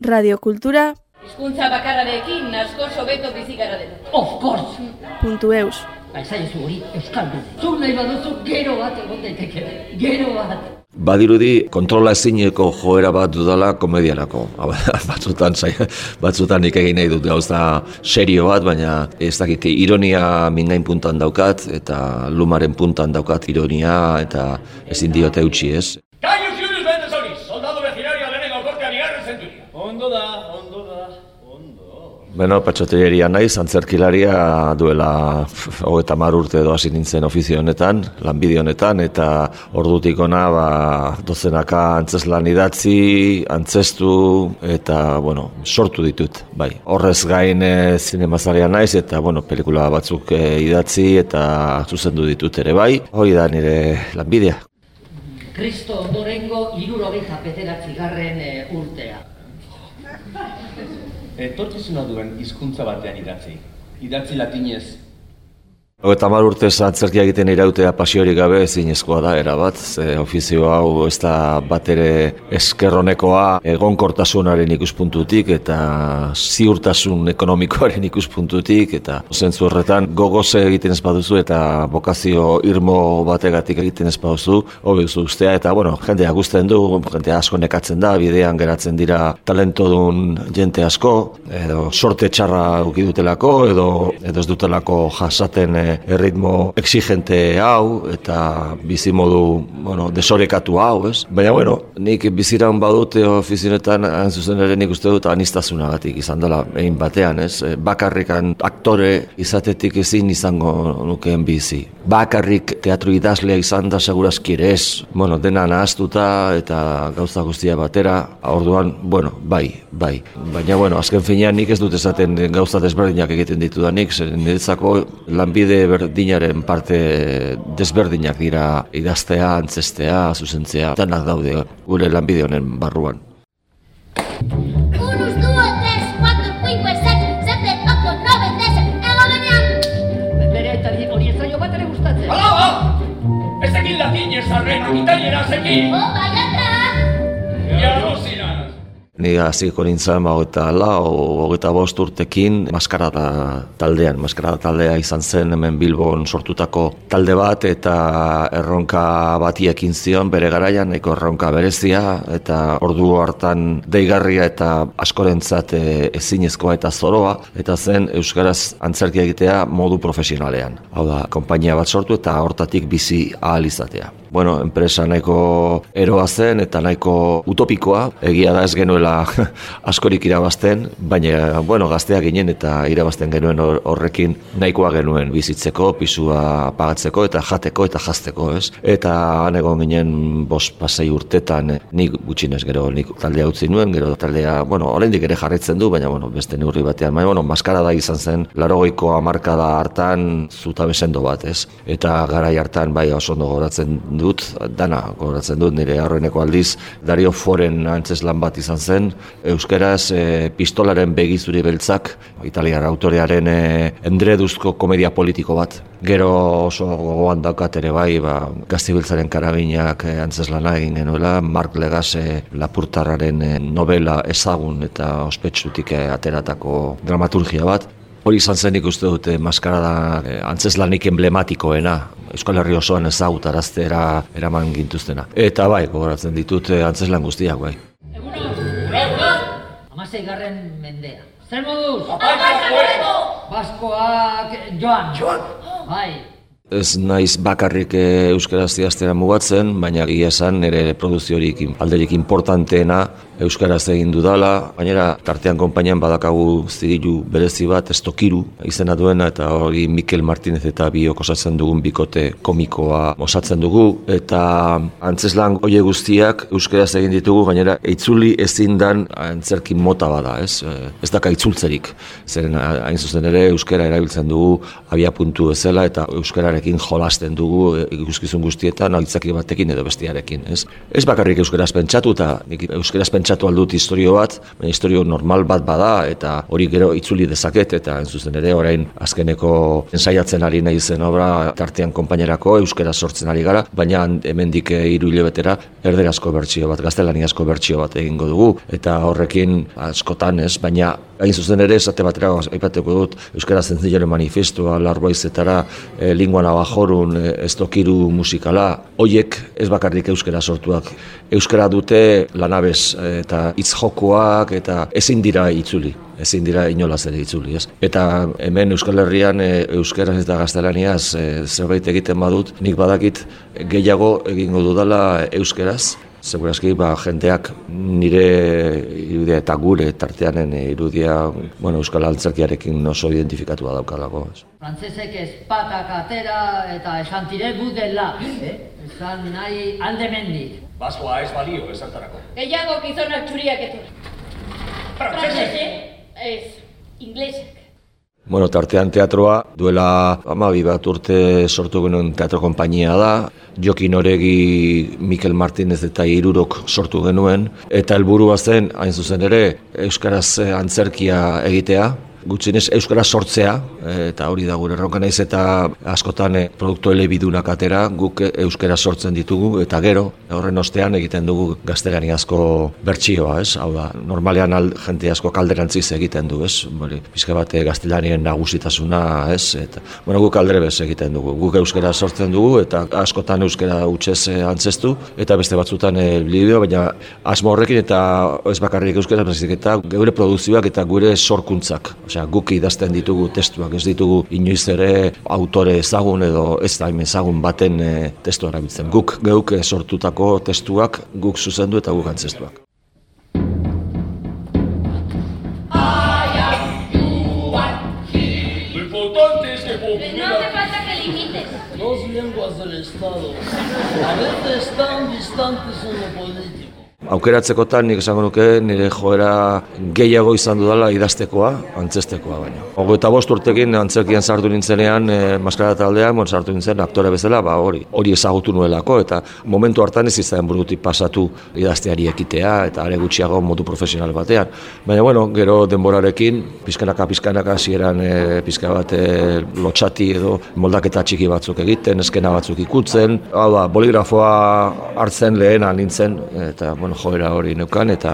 radiokultura hizkuntza bakarrarekin askoz hobeto bizi gara dela. Of course. .eus. Esaizu hori euskaldun. Zuk nahi baduzu gero bat egon daiteke. Gero bat. Badirudi kontrola ezineko joera bat dudala komediarako. Batzutan nik egin nahi dut gauza serio bat, baina ez dakit ironia mingain puntan daukat eta lumaren puntan daukat ironia eta ezin diote eutsi ez. Gaius Julius Mendesolis, soldado legionario lehenengo kortea bigarren zenturia. Ondo da. Beno, patxoteria naiz, antzerkilaria duela 30 urte edo hasi nintzen ofizio honetan, lanbide honetan, eta ordutik ona dozenaka antzeslan idatzi, antzestu, eta, sortu ditut, bai. Horrez gain zinemazaria naiz, eta, pelikula batzuk idatzi, eta zuzendu ditut ere bai. Hori da nire lanbidea. Kristo ondorengo 79. urtea. Etorkizuna duen hizkuntza batean idatzi latinez. 30 urtez antzerkia egiten irautea pasiorik gabe ezinezkoa da erabat, ofizio hau ez da batere eskerronekoa egonkortasunaren ikuspuntutik eta ziurtasun ekonomikoaren ikuspuntutik eta zentzu horretan gogoz egiten ez baduzu eta bokazio irmo bategatik egiten ez baduzu, hobi duzu ustea eta jendea gusten du, jendea asko nekatzen da, bidean geratzen dira talentodun jente asko, edo sorte txarra ukidutelako edo ez dutelako jasaten erritmo exigente hau eta bizimodu desorekatu hau, ez? Baina, nik biziraun badute ofizionetan zuzen ere nik uste dut aniztasunagatik izan dela egin batean, ez? Bakarrikan aktore izatetik ezin izango nukeen bizi. Bakarrik teatro idazlea izan da segurazki ere ez. Dena nahaztuta eta gauza guztia batera, orduan, bai. Baina, azken finean nik ez dut esaten gauza desberdinak egiten ditudanik, niretzako lanbide berdinaren parte desberdinak dira idaztea, antzestea, zuzentzea, danak daude gure lanbide honen barruan. 1, 2, 3, 4, 5, 6, 7, 8, 9, 10, egonean! Bere eta hori ez zaio bat ere gustatzen. Hala! Ez egin latinez arren, italiera zekin! Jarrosinas! Ni hasiko nintzen 24 urtekin maskarada taldea izan zen hemen Bilbon sortutako talde bat eta erronka bati ekin zion bere garaian, nahiko erronka berezia eta ordu hartan deigarria eta askorentzat ezinezkoa eta zoroa eta zen euskaraz antzerkia egitea modu profesionalean. Hau da, konpainia bat sortu eta hortatik bizi ahal izatea. Enpresa nahiko eroa zen eta nahiko utopikoa, egia da ez genuela askorik irabazten, baina gazteak ginen eta irabazten genuen horrekin nahikoa genuen bizitzeko, pisua pagatzeko eta jateko eta jazteko, ez? Eta egon ginen 5-6 urtetan, nik gutxinez gero nik taldea utzi nuen, gero taldea, oraindik ere jarraitzen du, baina beste neurri batean, maskarada izan zen 80ko hamarkada hartan zutabe sendo bat, ez? Eta garai hartan bai oso ondo gogoratzen dut, nire aurreneko aldiz Dario Foren antzeslan bat izan zen, euskaraz pistolaren begizuri beltzak, italiar autorearen endreduzko komedia politiko bat. Gero oso gogoan daukat ere bai, Gaztibeltzaren karabinak antzeslana egin genuela, Mark Legase lapurtarraren novela ezagun eta ospetsutik ateratako dramaturgia bat. Hori izan zen ikuste dute maskarada antzeslanik emblematikoena, Euskal Herri osoan ezagutaraztera eraman gintuztena. Eta bai, gogoratzen ditut antzeslan guztiak bai. 16. mendea. Zer moduz? Baskoak joan. Bai. Ez naiz bakarrik euskaraz idaztera mugatzen, baina egia esan nire produziorik alderik importanteena euskaraz egin dudala. Gainera, tartean konpainian badakagu zigilu berezi bat, Estokiru izena duena, eta hori Mikel Martinez eta biok osatzen dugun bikote komikoa osatzen dugu, eta antzeslan horiek guztiak euskaraz egin ditugu, gainera itzuli ezin dan antzerki mota bada, ez? Ez daka itzultzerik, zeren hain zuzen ere euskara erabiltzen dugu abiapuntu bezala eta euskararen euskararekin jolasten dugu ikuskizun guztietan, aitzaki batekin edo bestiarekin, ez? Ez bakarrik euskaraz pentsatu, eta nik euskaraz pentsatu aldut historio bat, baina historio normal bat bada, eta hori gero itzuli dezaket, eta zuzen ere orain azkeneko ensaiatzen ari nahi zen obra tartean konpainerako euskaraz sortzen ari gara, baina hemendik 3 hilabetera erderazko bertsio bat, gaztelaniazko bertsio bat egingo dugu, eta horrekin askotan ez, baina hain zuzen ere esate batera aipatuko dut euskara zentzilaren manifestua, Larboizetara, Lingua Navajorun, ez tokiru musikala, hoiek ez bakarrik euskara sortuak. Euskara dute lanabez eta hitz jokoak eta ezin dira itzuli. Ezin dira inolaz ere itzuli, ez? Eta hemen Euskal Herrian euskaraz eta gaztelaniaz zerbait egiten badut, nik badakit gehiago egingo dudala euskaraz. Segurazki, jendeak nire irudia eta gure tarteanen irudia, euskal antzerkiarekin oso identifikatua daukalako. Frantzesek ezpatak atera eta esan tire budela, esan nahi aldemendik. Baskoa ez balio, ezertarako. Gehiago gizonak txuriak etor. Frantzesek? Ez, inglesek. Tartean teatroa, duela 12 bat urte sortu genuen teatro konpainia da, Jokin Oregi, Mikel Martinez eta Irurok sortu genuen, eta helburua zen, hain zuzen ere, euskaraz antzerkia egitea, gutxienez euskara sortzea, eta hori da gure erronka, naiz eta askotan produktu elebidunak atera, guk euskara sortzen ditugu, eta gero, horren ostean egiten dugu gaztelaniazko bertsioa, ez? Hau da, normalean jende asko kalderantziz egiten du, ez? Pizka bat gaztelanien nagusitasuna, ez? Eta, guk aldrebez egiten dugu, guk euskara sortzen dugu, eta askotan euskara hutsez antzestu, eta beste batzutan libio, baina asmo horrekin eta ez bakarrik euskara, eta gure produkzioak eta gure sorkuntzak. Guk idazten ditugu testuak, ez ditugu inoiz ere autore ezagun edo ez da ezagun baten testua erabiltzen. Guk geuk sortutako testuak guk zuzendu eta guk antzestuak. No hace falta que limites. 2 lenguas del Estado. A veces tan distantes en lo político. Aukeratzekotan nik esango nuke nire joera gehiago izan dudala idaztekoa, antzestekoa baina. 25 urtekin antzerkian sartu nintzenean, maskara taldean, sartu nintzen aktore bezala, hori ezagutu nuelako, eta momentu hartan ez izan burutik pasatu idazteari ekitea, eta are gutxiago modu profesional batean. Baina, gero denborarekin, pizkanaka hasieran pizka bat lotxati edo moldaketa txiki batzuk egiten, eskena batzuk ikutzen, boligrafoa hartzen lehena nintzen, eta, joera hori neukan, eta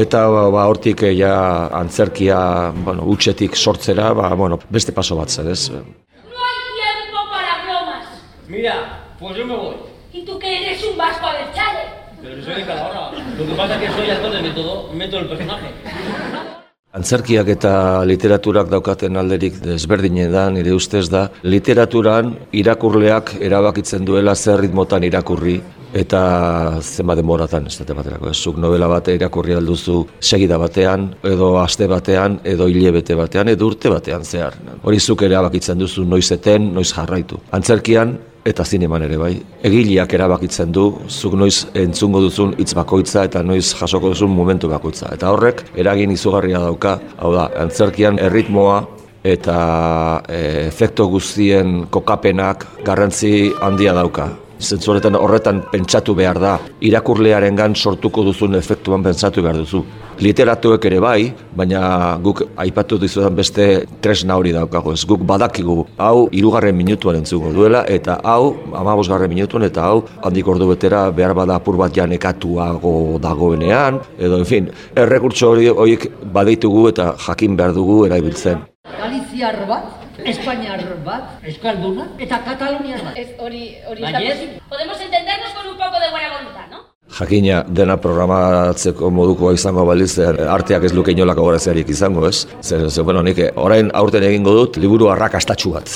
hortik antzerkia hutsetik sortzera, beste paso bat zen, ez? No hay tiempo para bromas. Mira, pues yo me voy. ¿Y tú que eres un vasco abertzale? Pero soy de Calahorra. Lo que pasa es que soy actor de método, meto el personaje. Antzerkiak eta literaturak daukaten alderik desberdinen da, nire ustez da, literaturan irakurleak erabakitzen duela zer ritmotan irakurri, eta zenbat denboratan, estate baterako. Zuk novela bat irakurri alduzu segida batean, edo aste batean, edo hilabete batean, edo urte batean zehar. Hori zuk erabakitzen duzu noiz eten, noiz jarraitu. Antzerkian eta zineman ere bai. Egileak erabakitzen du, zuk noiz entzungo duzun hitz bakoitza eta noiz jasoko duzun momentu bakoitza. Eta horrek eragin izugarria dauka, hau da, antzerkian erritmoa eta efekto guztien kokapenak garrantzi handia dauka. Zentzu horretan pentsatu behar da, irakurlearengan sortuko duzun efektuan pentsatu behar duzu. Literatuek ere bai, baina guk aipatu dizudan beste tresna hori daukago. Ez guk badakigu, hau 3. minutuan entzuko duela, eta hau 15. minutuan, eta hau handik ordu betera behar bada apur bat janekatuago dagoenean, edo, errekurtso horiek baditugu eta jakin behar dugu erabiltzen. Galiziar bat, Espainiar bat, Euskalduna eta Kataluniar bat. Ez hori está posible. Podemos entendernos con un poco de buena voluntad, ¿no? Jakina dena programatzeko modukoa izango baliz, arteak ez luke inolako goraziarik izango, ez? Nik orain aurten egingo dut liburu arrakastatsu bat.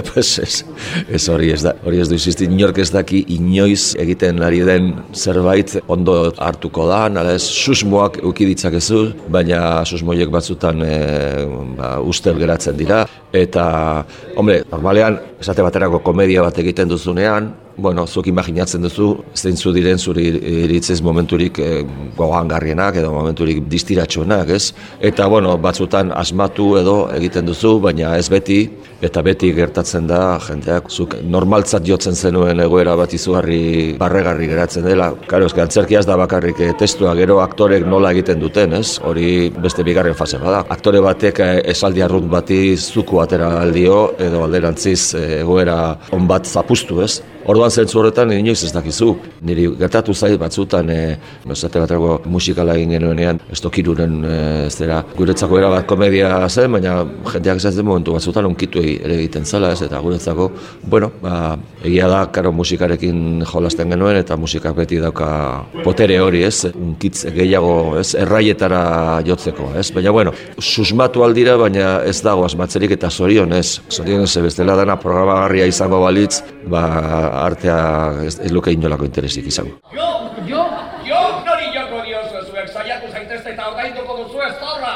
Ez hori ez da. Hori ez du existi, inork ez daki inoiz egiten ari den zerbait ondo hartuko da, nala ez susmoak eduki ditzakezu, baina susmoiek batzutan ustel geratzen dira. Eta, normalean, esate baterako komedia bat egiten duzunean, bueno, zuk imaginatzen duzu, zeintzu diren zuri iritzez momenturik gogoangarrienak edo momenturik distiratsuenak, ez? Eta, bueno, batzutan asmatu edo egiten duzu, baina ez beti, eta beti gertatzen da, jendeak, zuk normaltzat jotzen zenuen egoera bat izugarri barregarri geratzen dela. Karo, antzerkia ez da bakarrik testua, gero aktorek nola egiten duten, ez? Hori beste bigarren fase bada. Aktore batek esaldi arrunt bati zuku atera aldio, edo alderantziz egoera on bat zapustu, ez? Orduan zentzu horretan inoiz ez dakizu. Niri gertatu zait batzutan, esate baterako musikala egin genuenean, estokiruren zera, guretzako era bat komedia zen, baina jendeak esaten momentu batzutan onkitu ere egiten zela, ez? Eta guretzako, bueno, egia da, karo, musikarekin jolasten genuen, eta musikak beti dauka potere hori, ez? Unkitz gehiago, ez? Erraietara jotzeko, ez? Baina, bueno, susmatu aldira, baina ez dago asmatzerik eta zorionez. Zorionez, bestela dana programagarria izango balitz, artea ez luke inolako interesik izango. Jo, nori joko diozu zuek, saiatu zaitezte eta ordainduko duzu ez zorra!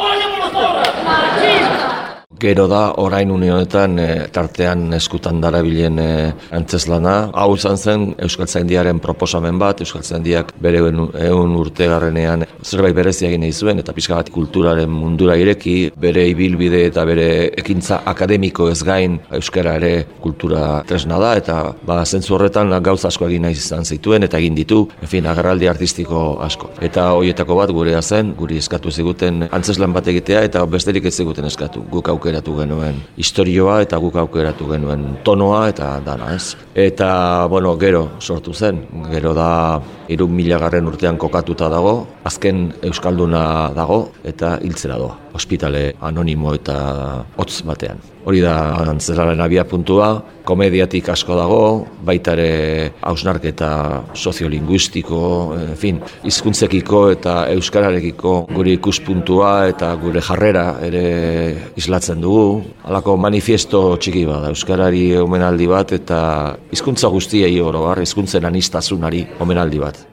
Gero da, orain une honetan, tartean eskutan darabilen antzeslana. Hau izan zen Euskaltzaindiaren proposamen bat, Euskaltzaindiak bere 100 urtegarrenean zerbait berezia egin nahi zuen, eta pixka bat kulturaren mundura ireki, bere ibilbide eta bere ekintza akademiko ez gain euskara ere kultura tresna da, eta zentzu horretan gauza asko egin nahi izan zituen, eta egin ditu, agerraldi artistiko asko. Eta horietako bat gurea zen, guri eskatu ziguten antzeslan bat egitea, eta besterik ez ziguten eskatu, guk aukeratu genuen istorioa eta guk aukeratu genuen tonoa eta dana, ez? Eta, bueno, gero sortu zen, gero da 3000 urtean kokatuta dago, azken euskalduna dago eta hiltzera doa, ospitale anonimo eta hotz batean. Hori da antzerlaren abiapuntua, komediatik asko dago, baita ere hausnarketa soziolinguistiko, hizkuntzekiko eta euskararekiko gure ikuspuntua eta gure jarrera ere islatzen dugu. Halako manifiesto txiki bada, euskarari omenaldi bat eta hizkuntza guztiei oro har, hizkuntzen aniztasunari omenaldi bat.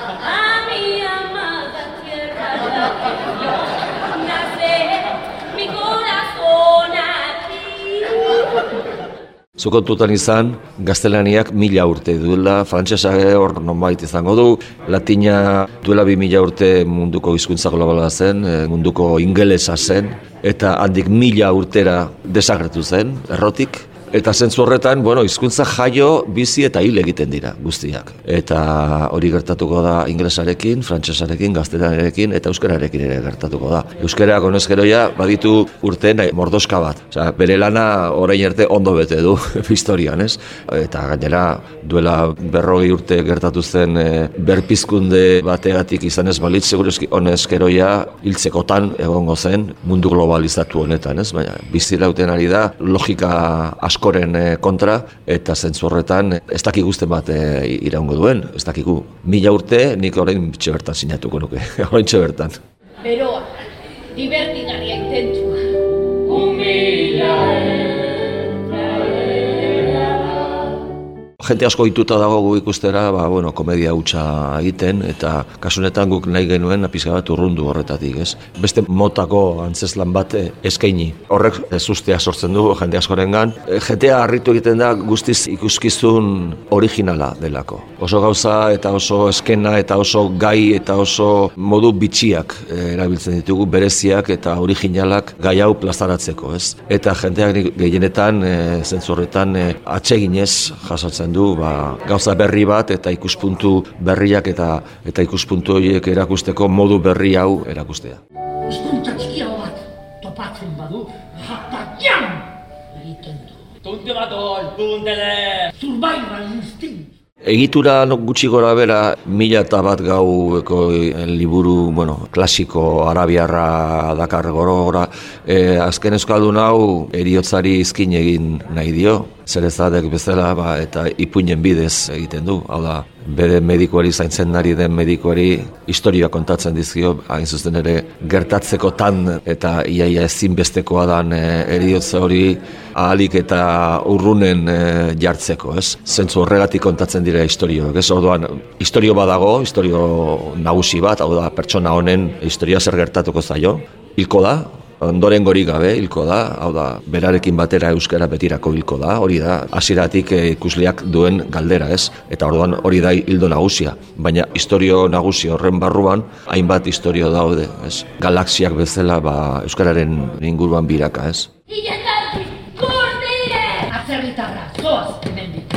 Zukontutan izan, gaztelaniak 1000 urte duela, frantsesa hor nonbait izango du, latina duela 2000 urte munduko hizkuntza globala zen, munduko ingelesa zen, eta handik 1000 urtera desagertu zen, errotik. Eta zentzu horretan, bueno, hizkuntza jaio, bizi eta hil egiten dira guztiak. Eta hori gertatuko da ingelesarekin, frantsesarekin, gaztelaniarekin eta euskararekin ere gertatuko da. Euskarak honezkeroia baditu urteen mordoska bat. Osea, bere lana orain arte ondo bete du historian, ez? Eta gainera duela 40 urte gertatu zen berpizkunde bategatik izan ez balitz, seguruski honezkeroia hiltzekotan egongo zen mundu globalizatu honetan, ez? Baina bizirauten ari da logika askoren kontra, eta zentzu horretan ez dakik guzten bat iraungo duen, ez dakiku. 1000 urte nik orain bitxe bertan sinatuko nuke, orain txe bertan. Beroa, divertigarria intentsua. Jente asko ituta dago gu ikustera, komedia hutsa egiten, eta kasunetan guk nahi genuen pixka bat urrundu horretatik, ez? Beste motako antzeslan bat eskaini. Horrek ezustea sortzen du jende askorengan. Jentea harritu egiten da guztiz ikuskizun originala delako. Oso gauza eta oso eskena eta oso gai eta oso modu bitxiak erabiltzen ditugu, bereziak eta originalak gai hau plazaratzeko, ez? Eta jenteak gehienetan, zentzu horretan, atseginez jasotzen du gauza berri bat eta ikuspuntu berriak eta ikuspuntu horiek erakusteko modu berri hau erakustea. Hizkuntza txikia bat topatzen badu, jatatian egiten du. Tunte bat hor, tuntele! Survival instinct. Egitura gutxi gora bera 1001 gaueko liburu, klasiko arabiarra dakar gora. Azken euskaldun hau heriotzari izkin egin nahi dio. Zerezadek bezala eta ipuinen bidez egiten du. Hau da, bere medikuari zaintzen ari den medikuari historia kontatzen dizkio, hain zuzen ere gertatzekotan eta iaia ezinbestekoa dan heriotza hori ahalik eta urrunen jartzeko, ez? Zentzu horregatik kontatzen dira historioak, ez? Orduan, historio badago, historio nagusi bat, hau da, pertsona honen historia zer gertatuko zaio, hilko da, ondorengorik gabe hilko da, hau da, berarekin batera euskara betirako hilko da, hori da, hasieratik ikusleak duen galdera, ez? Eta orduan hori da hildo nagusia, baina istorio nagusi horren barruan, hainbat istorio daude, ez? Galaxiak bezala, euskararen inguruan biraka, ez? Atzerritarra, zoaz, hemendik.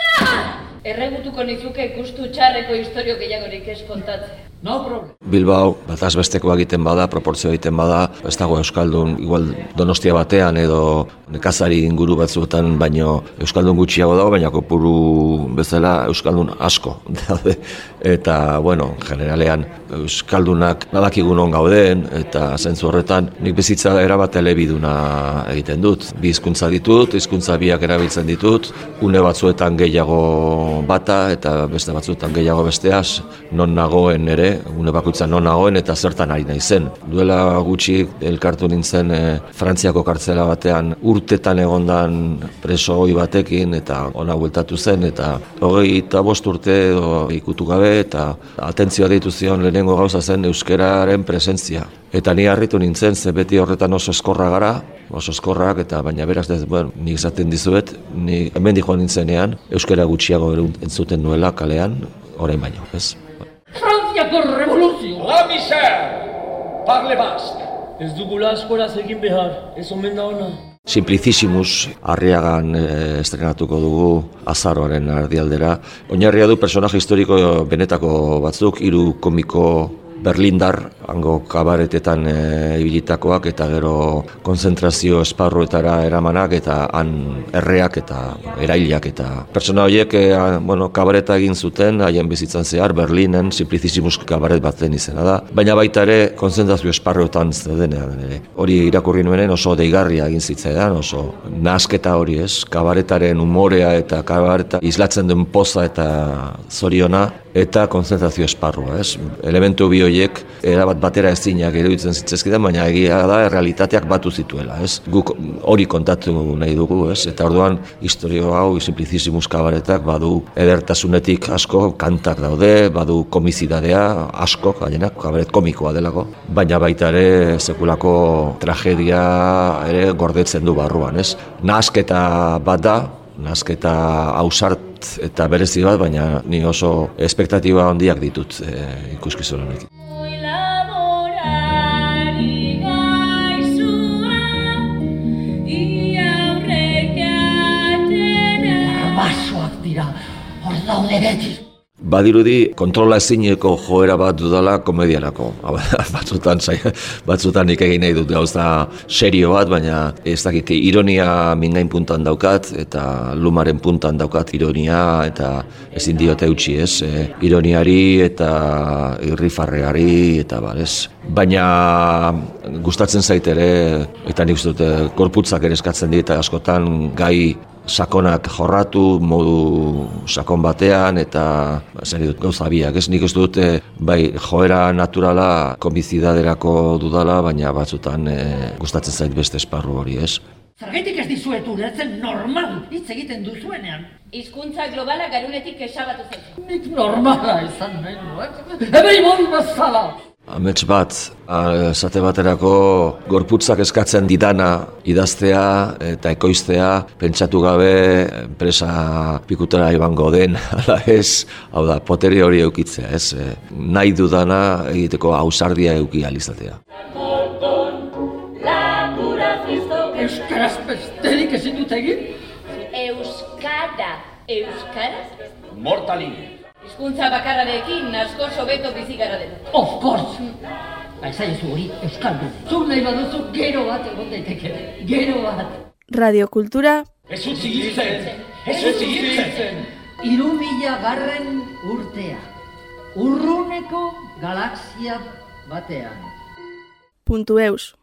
Erregutuko nizuke gustu txarreko historio gehiagorik ez kontatzen. No problem. Bilbao, bataz bestekoa egiten bada, proportzio egiten bada, ez dago euskaldun, igual Donostia batean edo nekazari inguru batzuetan, baino euskaldun gutxiago dago, baina kopuru bezala euskaldun asko daude. Eta, bueno, generalean euskaldunak badakigun on gauden, eta zentzu horretan nik bizitza erabat elebiduna egiten dut. Bi hizkuntza ditut, hizkuntza biak erabiltzen ditut, une batzuetan gehiago bata eta beste batzuetan gehiago besteaz, non nagoen ere, une bakoitza non nagoen eta zertan ari naizen. Duela gutxi elkartu nintzen Frantziako kartzela batean urtetan egondan preso ohi batekin eta ona bueltatu zen eta 25 urte ikutu gabe eta atentzioa deitu zion lehenengo gauza zen euskararen presentzia. Eta ni harritu nintzen, ze beti horretan oso eskorra gara, oso eskorrak, eta baina beraz, nik esaten dizuet, ni hemendik joan nintzenean, euskara gutxiago entzuten nuela kalean, orain baino, ez? Frantziako revoluzio! La misère! Parle basque! Ez dugula eskolaz egin behar, ez omen da ona. Simplicissimus Arriagan estrenatuko dugu azaroaren erdialdera. Oinarria du personaje historiko benetako batzuk, 3 komiko berlindar, hango kabaretetan ibilitakoak eta gero konzentrazio esparruetara eramanak eta han erreak eta erailak eta pertsona horiek kabareta egin zuten haien bizitzan zehar Berlinen Simplicissimus kabaret baten izena da, baina baita ere konzentrazio esparruetan zeudenean ere. Hori irakurri nuenen oso deigarria egin zitzaidan, oso nahasketa hori, ez? Kabaretaren umorea eta kabareta islatzen den poza eta zoriona eta konzentrazio esparrua, ez? Elementu bi horiek erabat batera ezinak iruditzen zitzezkidan, baina egia da errealitateak batu zituela, ez? Guk hori kontatu nahi dugu, ez? Eta orduan historio hau Simplicissimus kabaretak badu edertasunetik asko, kantak daude, badu komizidadea asko, gainenak kabaret komikoa delako, baina baita ere sekulako tragedia ere gordetzen du barruan, ez? Nahasketa bat da, nahasketa ausart eta berezi bat, baina ni oso espektatiba handiak ditut ikuskizun honekin. Basoak dira, hor daude beti. Badirudi kontrola ezineko joera bat dudala komediarako. Batzutan nik egin nahi dut gauza serio bat, baina ez dakit, ironia mingain puntan daukat, eta lumaren puntan daukat ironia, eta ezin diote eutsi, ez? Ironiari eta irrifarreari, eta ez. Baina gustatzen zait ere, eta nik uste dut gorputzak ere eskatzen dit, askotan gai sakonak jorratu, modu sakon batean, eta zer dut gauza biak, ez? Nik ez dut bai joera naturala komizidaderako dudala, baina batzutan gustatzen zait beste esparru hori, ez? Zergaitik ez dizuet ulertzen normal hitz egiten duzuenean. Hizkuntza globala garunetik esabatu zen. Nik normala izan nahi nuek. Hebeimon bezala! Amets bat, esate baterako gorputzak eskatzen didana idaztea eta ekoiztea, pentsatu gabe enpresa pikutara ibango den, ala ez, hau da, potere hori eukitzea, ez? Nahi dudana egiteko ausardia euki alizatea. Euskaraz besterik ezin dut egin? Euskara. Euskaraz? Mortalin. Hizkuntza bakarrarekin asko hobeto bizi gara dela. Of course! Baizaiezu hori euskaldun. Zuk nahi baduzu gero bat egon daiteke. Gero bat. Radiokultura. Ez utzi hiltzen! Ez utzi hiltzen! 3000 urtea. Urruneko galaxia batean. .eus